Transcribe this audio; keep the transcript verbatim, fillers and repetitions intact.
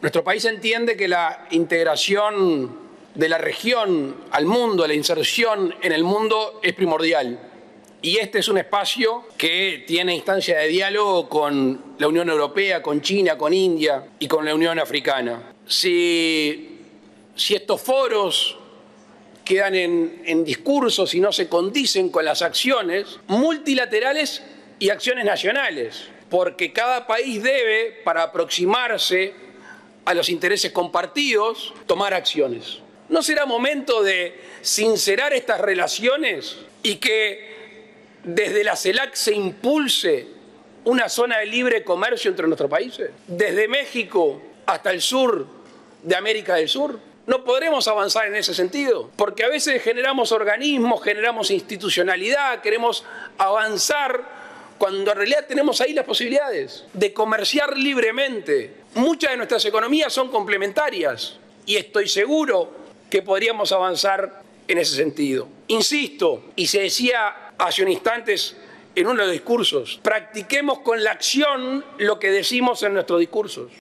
Nuestro país entiende que la integración de la región al mundo, la inserción en el mundo es primordial. Y este es un espacio que tiene instancia de diálogo con la Unión Europea, con China, con India y con la Unión Africana. Si, si estos foros quedan en, en discursos y no se condicen con las acciones multilaterales y acciones nacionales, porque cada país debe, para aproximarse a los intereses compartidos, tomar acciones. ¿No será momento de sincerar estas relaciones y que desde la CELAC se impulse una zona de libre comercio entre nuestros países? Desde México hasta el sur de América del Sur. No podremos avanzar en ese sentido, porque a veces generamos organismos, generamos institucionalidad, queremos avanzar cuando en realidad tenemos ahí las posibilidades de comerciar libremente. Muchas de nuestras economías son complementarias y estoy seguro que podríamos avanzar en ese sentido. Insisto, y se decía hace un instante en uno de los discursos, practiquemos con la acción lo que decimos en nuestros discursos.